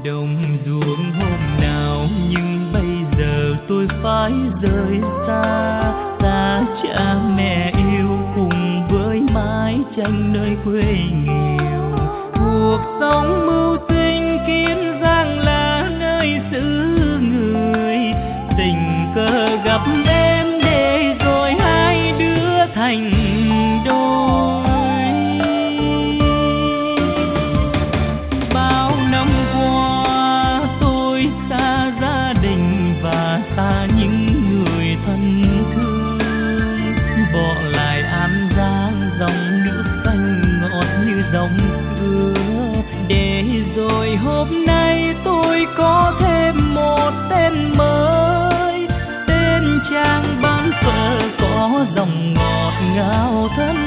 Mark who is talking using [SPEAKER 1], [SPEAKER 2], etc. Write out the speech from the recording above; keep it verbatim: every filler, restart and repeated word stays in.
[SPEAKER 1] đồng ruộng hôm nào, nhưng bây giờ tôi phải rời xa, xa cha mẹ yêu cùng với mái tranh nơi quê nghèo. Cuộc sống mưu sinh kiến giang là nơi xứ người, tình cờ gặp em để rồi hai đứa thành đôi. Bao năm qua tôi xa gia đình và xa những người thân thương, bỏ lại An Giang dòng nước xanh ngọt như dòng xưa, để rồi hôm nay tôi có thêm một tên mới, tên chàng bán phở có dòng ngọt ngào thân